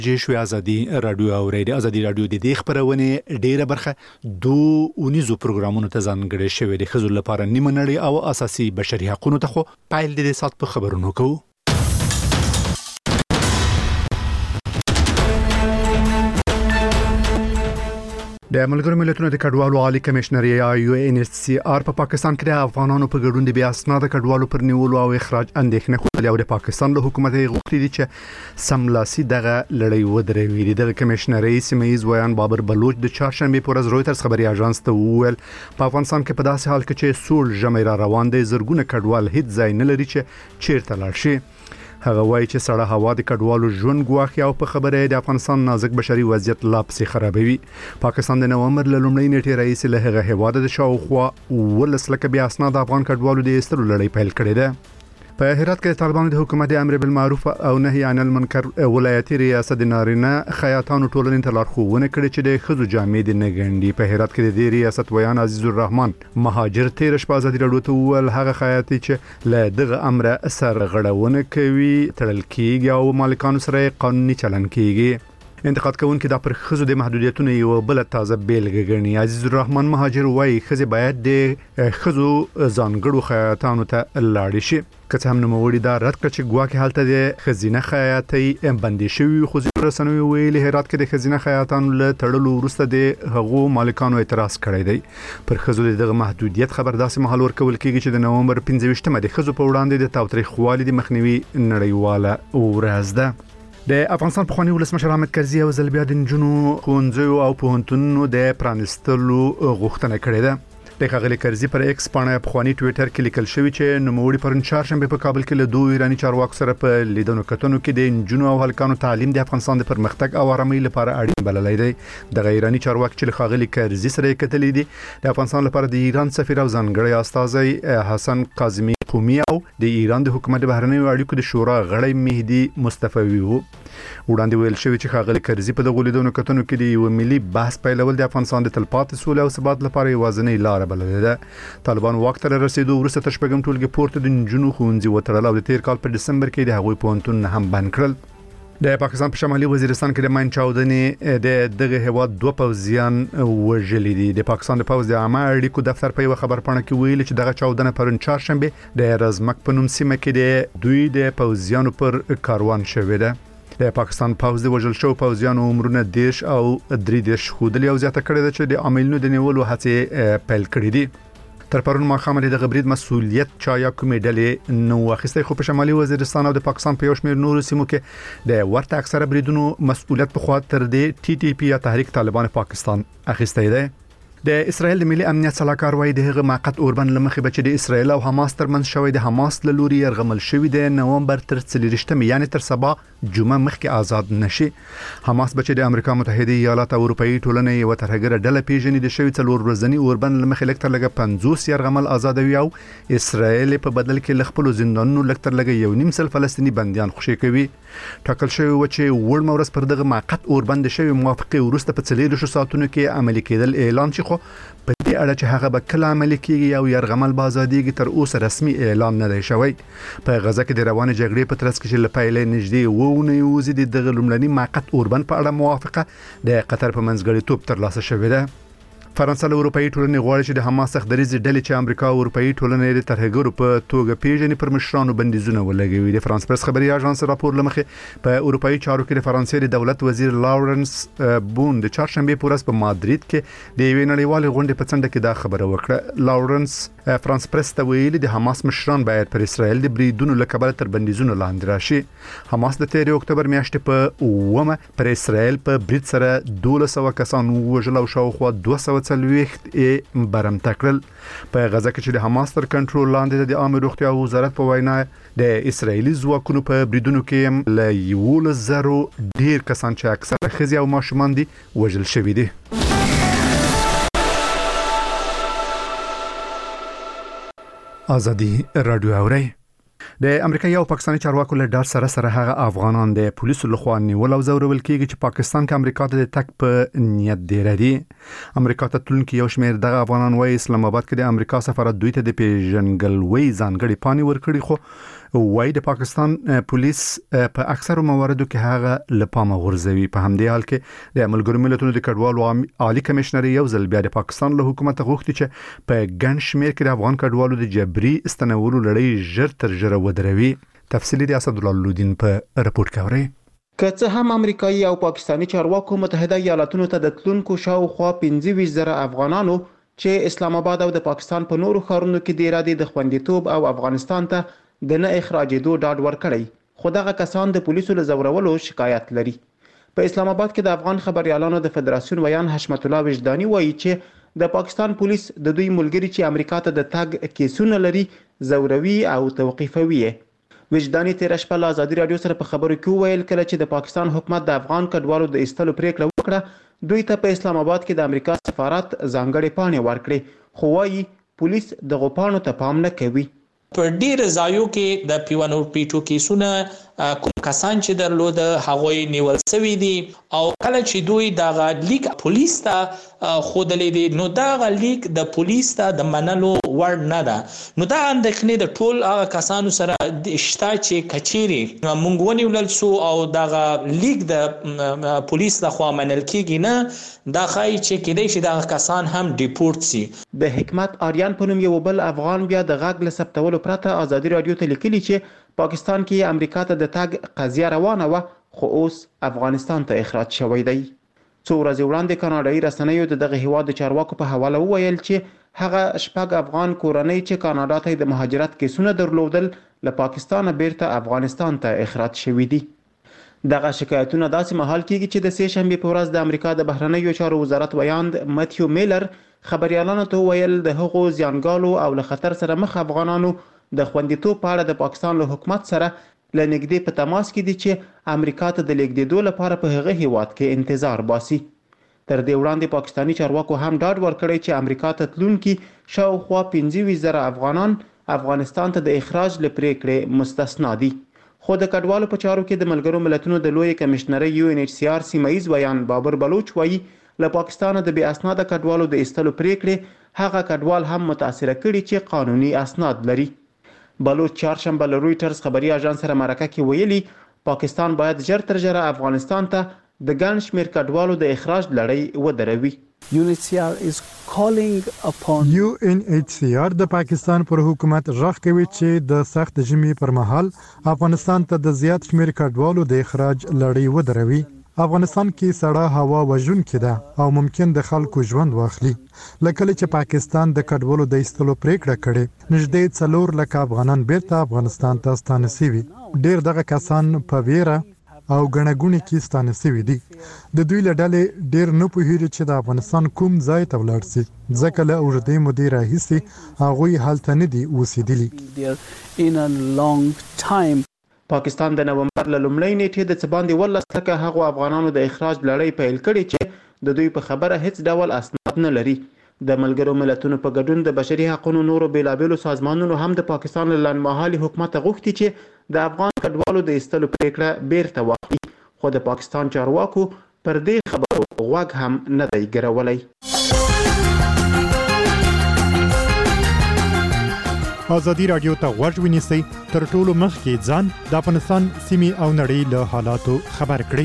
جشوی ازادي رادیو اوري د ازادي رادیو د دې خبرونه ډیره برخه 2 پروګرامونو ته ځانګړي شوی د خزو لپاره نیمه نړۍ او اساسي بشري حقوقو ته خو پایل د سات په خبرونو کوو. د ملګرو ملتونو د کډوالو عالی کمشنر یا UNHCR په پاکستان کې د افغانانو په ګډون د بیا اسناد کډوالو پر نیولو او اخراج اندېښنه خوده او د پاکستان له حکومت غوښتي دي چې سملاسي دغه لړۍ ودروي. د کمشنري سیمایز ویان بابر بلوچ د چهارشنبه پر ورځ رويټرز خبري اژانس ته وویل په افغانستان کې په داسې حال کې چې سول جمعه روان دي زرګونه کډوال هیڅ ځای نه لري چې چیرته لاړ شي. هغه وایي چې سړه هوا د کډوالو ژوند ګواخي او په خبره د افغانستان نازک بشري وضعیت لا پسې خرابوي. پاکستان د نومبر له لومړۍ نیټې رئیس له هغه هواد د شاوخوا ولس لکه بیا اسناد افغان کډوالو د استلو لړۍ پیل کړې ده. په هرات کې طالبانو د حکومت امر بالمعروف او نهي عن المنکر ولایتي ریاست د نارینه خیاطانو ټولنې ته لارښوونه کړې چې د خزو جامې د نګنډي. په هرات کې د دې ریاست ویان عزیز الرحمن مهاجر تیر شپه ازادي رادیو ته وویل هغه خیاطي چې له دغه امر اثر غړونه کوي تړل کیږي او مالکانو سره قانوني چلن کیږي. انتقاد کوونکي دا پر خزو د محدودیتونو یو بل تازه بیلګه ګڼي. عزیز الرحمن مهاجر وایي خزه باید د خزو ځانګړو خیاطانو ته لاړ شي. که هم نوموړي دا رد کړ چې ګواکې حالت د خزینه خیاطي بندي شوی خو رسنوي ویلي هرات کې د خزینه خیاطانو له تړلو وروسته د هغو مالکانو اعتراض کړی دی. پر خزو دغه محدودیت خبر داسې مهال ورکول کیږي چې د نومبر 15مه د خزو په وړاندې د تاوتریخوالي د مخنیوي نړیواله ورځ ده. د افغانستان پخوانی ولسمشر حامد کرزي او زلبیا د نجونو ښوونځیو او پوهنتونونو د پرانستلو غوښتنه کړې ده. د ښاغلي کرزي پر ایکس باندې پخوانی ټوئیټر کې لیکل شوی چې نوموړي پرون چهارشنبه په کابل کې له 2 ایرانی چارواکو سره په لیدنو کتنو کې د نجونو او هلکانو تعلیم د افغانستان د پرمختګ او آرامۍ لپاره اړین بللی دی. د ایرانی چارواکي چې ښاغلي کرزي سره کتلې دي د افغانستان لپاره د ایران سفیر او ځانګړی استاذ حسن قاظمي قومي او د ایران د حکومت بهرنیو اړیکو د شورا غړی مهدي مصطفی وو. وړاندې ویل شوی چې ښاغلي کرزي په دغه لیدنو کتنو کې د یو ملي بحث پیلول د افغانستان د تلپاتې سولې او ثبات لپاره یوازینۍ لار بللې ده. طالبان واک ته رسیدو وروسته تر شپږم ټولګي پورته د نجونو ښوونځي وتړل او د تیر کال په دسمبر کې د هغوی پوهنتون هم بند کړل. د پاکستان په شمالي وزیرستان کې د ماین چاودنې د دغه هواد 2 پوځیان وژلي دي. د پاکستان د پوځ د عامه اړیکو دفتر په یو خبرپاڼه کې ویلي چې دغه چاودنه پرون چهارشنبه د رزمک په نوم سیمه کې د دوی د پوځیانو پر کاروان شوې ده. د پاکستان پوځ د وژل شو پوځیانو عمرونه 10 او 3 خودلی او زیاته کړی ده چې د عاملینو د نیولو هڅې پیل کړې دي. تر پرون ماښام د غبرید مسؤلیت چا یا کومې ډلې نو واخیسته خو په شمالي وزیرستان او د پاکستان په یو شمېر نورو سیمو کې د ورته اکثره بریدونو مسؤلیت په خوا تر د TTP یا تحریک طالبان پاکستان اخیسته دی. د اسرائیل د ملي امنیت صلاحکار وایي د هغه موقت اوربن لمخې بچي د اسرائیل او حماس ترمنځ شوی د حماس له لوري يرغمل شوی د نومبر تر 30 یعنی تر سبا جمعه مخکې آزاد نشي. حماس بچي د امریکا متحده ایالات او اروپאי ټولنې یو ترهګر ډله پیژنې د شوی څلور ورځنی اوربن لمخې لکتر لګه 50 يرغمل آزادوي او اسرائیل په بدل کې لخپل زندانونو لکتر لګه 1.5 فلسطینی بنديان خوشي کوي. ټاکل شوی و چې وړ مورس پر دغه موقت اوربن د شوی موافقه ورسته په 4 ساعتونو کې عملي کېدل اعلان شي. په دې اړه چې هغه به کله عملي کیږي او يرغمل بازادیږي تر اوسه رسمي اعلان نه دی شوی. په غزه کې د روانې جګړې په ترڅ کې لپاره نږدې وونه یوزي د دغه لومړني موقت اوربن په اړه موافقه د قطر په منځګړیتوب ترلاسه شوې ده. فرانسه له اروپאי ټولنې غواړي چې د حماس څخدريز ډلې چې امریکا او اروپאי ټولنې د ترهګرو په توګه پیژنې پر مشرانو بندیزونه ولګوي. د فرانس پرس خبري اژانس راپور لمخې په اروپאי چارو کې د فرانسې د دولت وزیر لارنس بون د چهارشنبه په ورځ په مادرید کې د یوې نړیوالې غونډې په څنډه کې دا خبره وکړه. لارنس فرانس پرس ته ویلي د حماس مشران باید پر اسرائیل د بریدونو لکبل تر بندیزونو لاندې راشي. حماس د 13 اکتوبر میاشتې په ومه پر اسرائیل په برید سره 1200 کسان وژل او شاوخوا 240 برم تکړل. په غزه کې چې د حماس تر کنټرول لاندې د عامه روغتیا وزارت په وینا د اسرایلی ځواکونو په بریدونو کې له 1,000 ډیر کسان چې اکثره ښځې او ماشومان دي وژل شوي دي. ازادي رادیو اوري. د امریکایي او پاکستاني چارواکو له ډار سره هغه افغانان د پولیسو لخوا نیول او زورول کیږي چې پاکستان کې امریکا ته د تک په نیت دی ردي. امریکا ته تلونکي یو شمېر دغه افغانان وایي اسلام آباد کې د امریکا سفارت دوی ته د پیژنګلوي ځانګړي پانی ورکړي خو وایي د پاکستان پولیس په اکثر مواردو کې هغه لپاره غورځوي. په همدې حال کې د ملګرو ملتونو د کډوالو عالی کمشنر یو ځل بیا د پاکستان له حکومت غوښتي چې په ګڼ شمېر کې د افغان کډوالو د جبري استنولو لړۍ ژر تر ژره ودروي. تفصیلی د اسدالله لودین په رپورټ کې اوري. که څه هم امریکایي او پاکستانی چارواکو متحده ایالاتونو ته د تلونکو شاوخوا 25,000 افغانانو چې اسلام آباد او د پاکستان په نورو ښارونو کې د ارادې د خوندیتوب او افغانستان ته د نه اخراجېدو ډاډ ورکړی، خو دغه کسان د پولیسو له زورولو شکایت لري. په اسلام آباد کې د افغان خبريالانو د فدراسیون ویان حشمت الله وجداني وایي چې د پاکستان پولیس د دوی ملګري چې امریکا ته د تګ کیسونه لري زوروي او توقیفوي. وجداني تیر شپه له ازادي رادیو سره په خبرو کې ویل کله چې د پاکستان حکومت د افغان کډوالو د ایستلو پریکړه وکړه دوی ته په اسلام آباد کې د امریکا سفارت ځانګړې پاڼې ورکړې، خو وايي پولیس دغه پاڼو ته پام نه کوي. په ډیر ځایو کې د پیوانو پیټو کیسونه کوم کسان چې درلود هغوی نیول شوی دي او کله چې دوی دغه لیک پولیس ته خودلې دي نو دغه لیک د پولیس ته د منلو وړ نه ده. نو دا اندېښنې د ټول هغه کسانو سره شته چې کچيري مونږ ونیول سو او دغه لیک د پولیس لخوا منل کیږي نه دا خای چې کېدای شي دغه کسان هم ډیپورت سي. د حکمت آریان په نوم یو بل افغان بیا د غږ له ثبتولو پرته ازادي رادیو ته لیکلي چې پاکستان کې امریکا ته د تګ قضیه روانه و، خو اوس افغانستان ته اخراج شوی دی. څو ورځې وړاندې کاناډایي رسنیو دغه هیواد د چارواکو په حواله وویل چې هغه شپږ افغان کورنۍ چې کاناډا ته د مهاجرت کیسونه درلودل له پاکستان بیرته افغانستان ته اخراج شوي دي. دغه شکایتونه داسې مهال کیږي چې د سه شنبه په ورځ د امریکا د بهرنیو چارو وزارت ویاند متیو میلر خبريالانو ته ویل د هغو زیانګالو او له خطر سره مخ افغانانو د خوندیتوب په اړه د پاکستان له حکومت سره له نږدې په تماس کې دي چې امریکا ته د لیږدېدو لپاره په هغه هیواد کې انتظار باسي. تر دې وړاندې پاکستانی چارواکو هم ډاډ ورکړی چې امریکا ته تلونکي شاوخوا 25,000 افغانان افغانستان ته د اخراج له پریکړې مستثنا دي. خو د کډوالو په چارو کې د ملګرو ملتونو د لوی کمشنرۍ UNHCR سیمایي ویان بابر بلوچ وایي له پاکستان د بې اسناده کډوالو د ایستلو پریکړې هغه کډوال هم متاثر کړي چې قانوني اسناد لري. بلوچ چهارشنبه له رويټرز خبري اژانس سره مرکه کې ویلي پاکستان باید ژر تر ژره افغانستان ته د ګڼ شمېر کډوالو د اخراج لړۍ ودروي. UNHCR د پاکستان پر حکومت غږ کوي چې د سخت ژمي پر مهال افغانستان ته د زیات شمېر کډوالو د اخراج لړۍ ودروي. افغانستان کې سړه هوا وژونکې ده او ممکن د خلکو ژوند واخلي. لکه چې پاکستان د کډوالو د ایستلو پریکړه کړې نږدې 4 لک افغانان بیرته افغانستان ته ستانه شوي. ډیر دغه کسان په ویره او غنګونی کې ستانه شوي دي. د دوی له ډلې ډیر نه پوهیږي چې د افغانستان کوم ځای ته ولاړ شي ځکه له اوږدې مودې راهیسې هغوی هلته نه دي اوسېدلي. پاکستان د نومبر له لومړۍ نیټې د څه باندې 18 لکه هغو افغانانو د اخراج لړۍ پیل کړې چې د دوی په خبره هیڅ ډول اسناد نه لري. د ملګرو ملتونو په ګډون د بشري حقوقو نورو بیلابېلو سازمانونو هم د پاکستان له لنډمهالي حکومت غوښتي چې د افغان کډوالو د ایستلو پریکړه بیرته واخلي، خو د پاکستان چارواکو پر دې خبرو غوږ هم نه دی ګرولی. ازادي رادیو ته غوږ ونیسئ تر ټولو مخکې ځان د افغانستان سیمې او نړۍ له حالاتو خبر کړئ.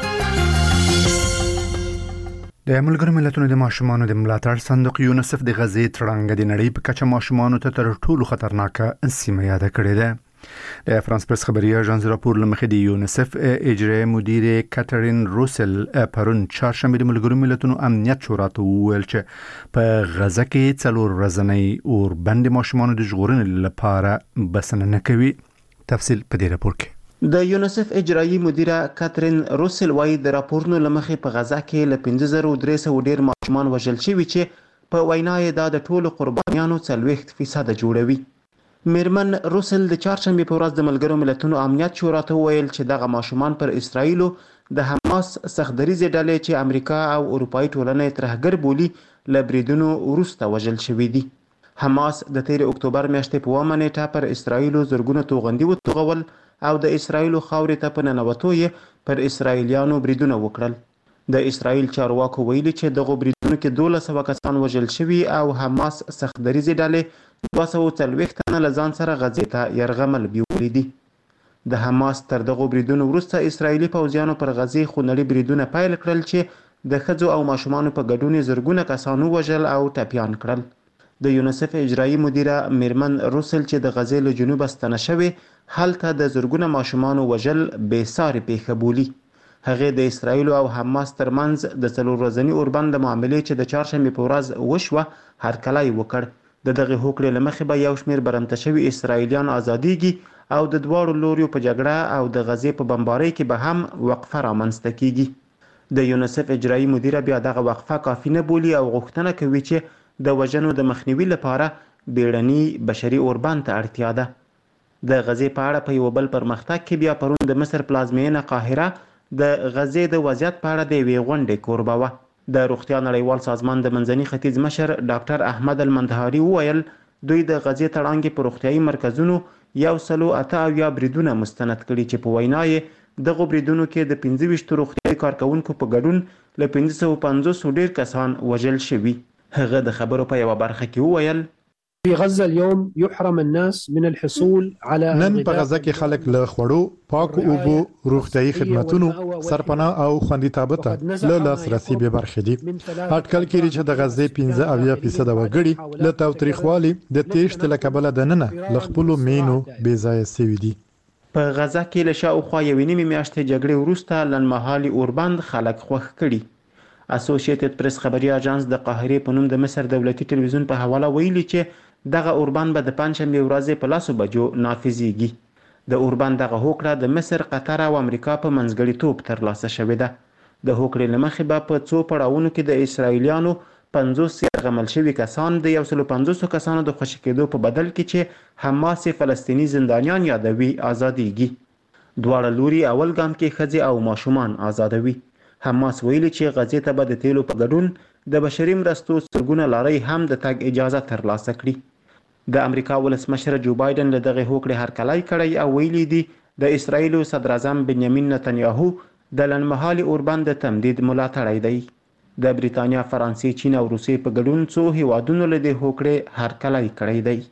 د ملګرو ملتونو د ماشومانو د ملاتړ صندوق یونیسف د غزې تړانګه د نړۍ په کچه ماشومانو ته تر ټولو خطرناکه سیمه یاد کړې ده. د فرانس پرس خبري اژانس راپور لمخې د یونیسف اجرایي مدیر کاترین روسل پرون چهارشنبه د ملګرو ملتونو امنیت شورا ته وویل چې په غزه کې 4 ورځنۍ اوربند ماشومانو د ژغورنې لپاره بسنه نه کوي. تفصیل په دې راپور کې. د یونیسف اجرایي مدیره کاترین روسل وايي د راپورونو لمخې په غزه کې له 5300 ډیر ماشومان وژل شوي چې په وینا یې دا د ټولو قربانیانو 40% جوړوي. میرمن روسل د چهارشنبه په ورځ د ملګرو ملتونو امنیت شورا ته ویل چې دغه ماشومان پر اسرایلو د حماس سختدریزې ډلې چې امریکا او اروپایي ټولنه یې ترهګر بولي له بریدونو وروسته وژل شوي دي. حماس د 13 اکتوبر میاشتې په 1 نیټه پر اسرایلو زرګونه توغندي وتوغول او د اسرایلو خاورې ته په ننوتو یې پر اسرایلیانو بریدونه وکړل. د اسرایل چارواکو ویلي چې دغه بریدونو کې 1200 کسان وژل شوي او حماس سختدریزې ډلې 240 تنه له ځان سره غزې ته یرغمل بیو. پورې دي. د حماس تر دغو بریدونو وروسته اسرایلي پوځیانو پر غزې خونړي بریدونه پیل کړل چې د ښځو او ماشومانو په ګډون زرګونه کسان ووژل او ټپیان کړل. د یونیسف اجرایي مدیره میرمن روسل چې د غزې له جنوبه ستنه شوې هلته د زرګونه ماشومانو وژل بېسارې پیښه بولي. هغې د اسرایل او حماس ترمنځ د 4 ورځني اوربند د معاملې چې د چهارشنبې په ورځ وشوه هرکلی وکړ. د دغې هوکړې له مخې به یو شمېر برمته شوي اسرایلیان ازادیږي او د دواړو لوریو په جګړه او د غزې په بمبارۍ کې به هم وقفه رامنځته کیږي. د یونیسف اجرایي مدیره بیا دغه وقفه کافي نه بولي او غوښتنه کوي چې د وژنو د مخنیوي لپاره بیړني بشري اوربند ته اړتیا ده. د غزې په اړه په یو بل پرمختګ کې بیا پرون د مصر پلازمینه قاهره د غزې د وضعیت په اړه د یوې غونډې کوربه وه. د روغتیا نړیوال سازمان د منځني ختیځ مشر ډاکټر احمد المندهاري وویل دوی د غزې تړانګې په روغتیایي مرکزونو 188 بریدونه مستند کړي چې په وینا یې دغو بریدونو کې د 25 روغتیایي کارکوونکو په ګډون له 550 ډیر کسان وژل شوي. هغه د خبرو په یوه برخه کې وویل في غزة اليوم يحرم الناس من الحصول على نن په غزه کې خلک له خوړو، پاکو اوبو، روغتیایي خدماتونو، سرپناه او خوندیتابه ته له لاسرسي بې برخې دي. اټکل کېږي چې د غزې 15% وګړي له تاوتریخوالي د تیښتې له کبله دننه له خپلو مینو بې ځایه سوي دي. په غزه کې له شاوخوا 1.5 میاشتې جګړې وروسته لنډمهالي اوربند خلک خوښ کړي. اسوسییټډ پریس خبري اژانس د قاهرې په نوم د مصر دولتي تلویزیون په حواله ویلي چې دغه اوربند به د پنجشنبې ورځې په 10 بجو نافذیږي. د اوربند دغه هوکړه د مصر، قطر او امریکا په منځګړیتوب ترلاسه شوې ده. د هوکړې له مخې به په څو پړاوونو کې د اسرایلیانو 50 یرغمل شوي کسان د 150 کسانو د خوشي کېدو په بدل کې چې حماس فلسطینی زندانیان یادوي آزادیږي. دواړه لوري اول ګام کې ښځې او ماشومان آزادوي. حماس ویلي چې غزې ته به د تیلو په ګډون د بشري مرستو سرګونه لارۍ هم د تګ اجازه ترلاسه کړي. د امریکا ولسمشر جو بایدن له دغه هوکړې هرکلی کړی او ویلي دي د اسرایل صدر اعظم بنیامین نتنیاهو د لنډمهالي اوربند د تمدید ملاتړی دی. د بریتانیا، فرانسې، چین او روسیې په ګډون څو هیوادونو له دې هوکړې هرکلی کړی دی.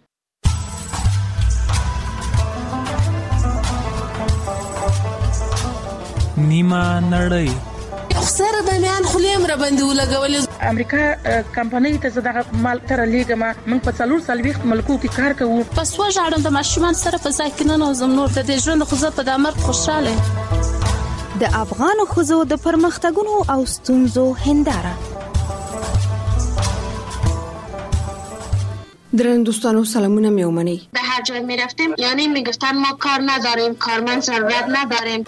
نیمه نړۍ سره د میان خلیم را باندې ولګولې. امریکا کمپنۍ ته زړه مال تر لیګما موږ په 440 ملکو کې کار کوو. پس وژاړم د ماشومان سره په ځای کې نه نوزم نور د ژوند خو زه په دمر خوشاله. د افغان خزو د پرمختګونو او ستونزو هنداره. درنو دوستانو سلامونه میومنی. به هر جای میرفتیم یعنی میگفتن ما کار نداریم، کارمند ضرورت نداریم.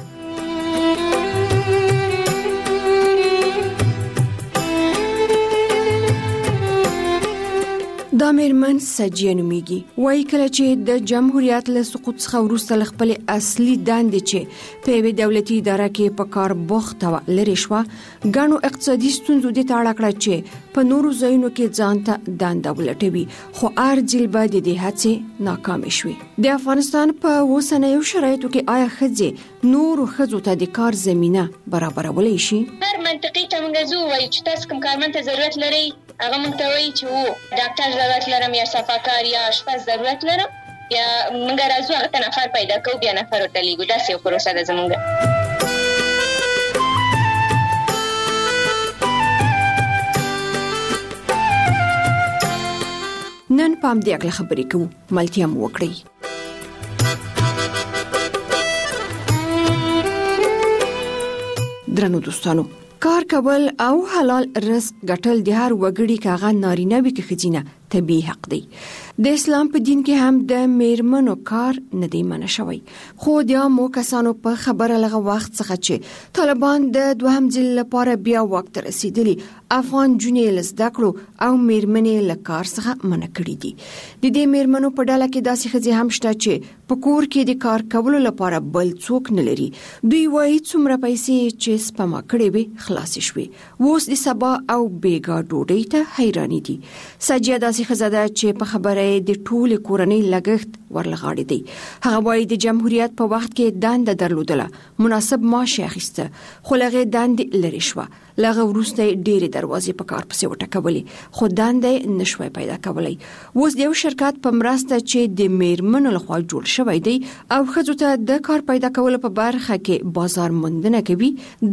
دا میرمن سجیه نومیږي. وایي کله چې د جمهوریت له سقوط څخه وروسته له خپل اصلي دندې چې په یوې دولتي اداره کې په کار بوخته وه لرې شوه، ګڼو اقتصادي ستونزو دې ته اړه کړه چې په نورو ځایونو کې ځان ته دنده ولټوي، خو ارجل به د دې هڅې ناکامې شوې. د افغانستان په اوسنیو شرایطو کې آیا ښځې نورو ښځو ته د کار زمینه برابرولی شي؟ هر منطقي ته موږ زو وایو چې تاسو کوم کارمند ته ضرورت لرئ، هغه موږ ته وایي چې وو ډاکټر ضرورت لرم یا صفاکار یا اشپز ضرورت لرم، یا موږ راځو هغه ته نفر پیدا کوو، بیا نفر ورته لیږو. داسې یو پروسه ده زموږ. نن په همدې اړه خبرې کوو، ملتیا مو وکړئ. درنو دوستانو، کار کول او حلال رزق ګټل د هر وګړي کاغه نارینه وي که ښځینه طبیعي حق دی. د اسلام په دین کې هم د میرمنو کار نه دی منع شوی، خو د عامو کسانو په خبره لغه وخت څخه چې طالبان د دوهم ځل لپاره بیا وخت رسیدلی افغان جنې له زده کړو او میرمنې له کار څخه منع کړي دي. د دې میرمنو په ډله کې داسې ښځې هم شته چې په کور کې د کار کولو لپاره بل څوک نه لري. دوی وایي څومره پیسې چې سپما کړې وي خلاصې شوې، اوس د سبا او بیګا ډوډۍ ته حیرانې دي. سجیه داسې ښځه ده چې په خبره د ټولې کورنۍ لګښت ورلغاړي دی. هغه وایي د جمهوریت په وخت کې دنده درلودله، مناسب معاش اخیسته، خو لغه دندې لري شوه. لغه وروسته ډېرې دروازې په کار پسې وټکولې، خو دنده نشوي پیدا کولی. اوس د یو شرکت په مرسته چې د میرمنو لخوا جوړ شوی دی او ښځو ته د کار پیدا کولو په برخه کې بازار موندنه کوي